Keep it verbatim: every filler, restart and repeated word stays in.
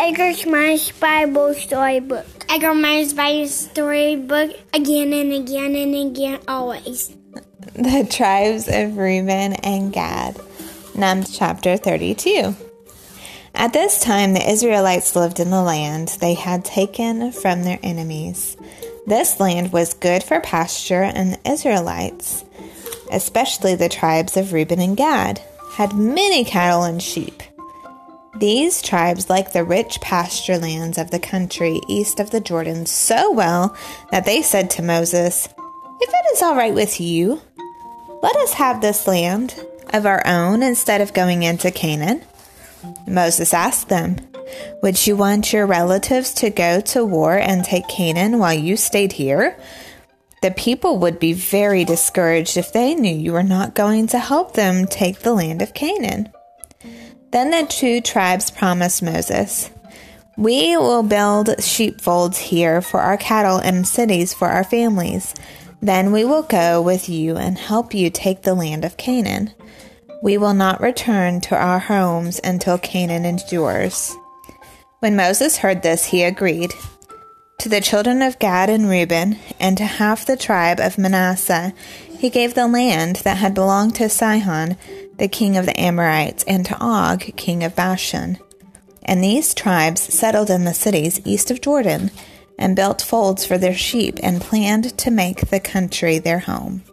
Edgar Myers Bible Storybook. Edgar Myers Bible Storybook again and again and again, always. The tribes of Reuben and Gad. Numbers chapter thirty-two. At this time, the Israelites lived in the land they had taken from their enemies. This land was good for pasture, and the Israelites, especially the tribes of Reuben and Gad, had many cattle and sheep. These tribes liked the rich pasture lands of the country east of the Jordan so well that they said to Moses, "If it is all right with you, let us have this land of our own instead of going into Canaan." Moses asked them, "Would you want your relatives to go to war and take Canaan while you stayed here? The people would be very discouraged if they knew you were not going to help them take the land of Canaan." Then the two tribes promised Moses, "We will build sheepfolds here for our cattle and cities for our families. Then we will go with you and help you take the land of Canaan. We will not return to our homes until Canaan is yours." When Moses heard this, he agreed. To the children of Gad and Reuben, and to half the tribe of Manasseh, he gave the land that had belonged to Sihon, the king of the Amorites, and to Og, king of Bashan. And these tribes settled in the cities east of Jordan, and built folds for their sheep, and planned to make the country their home.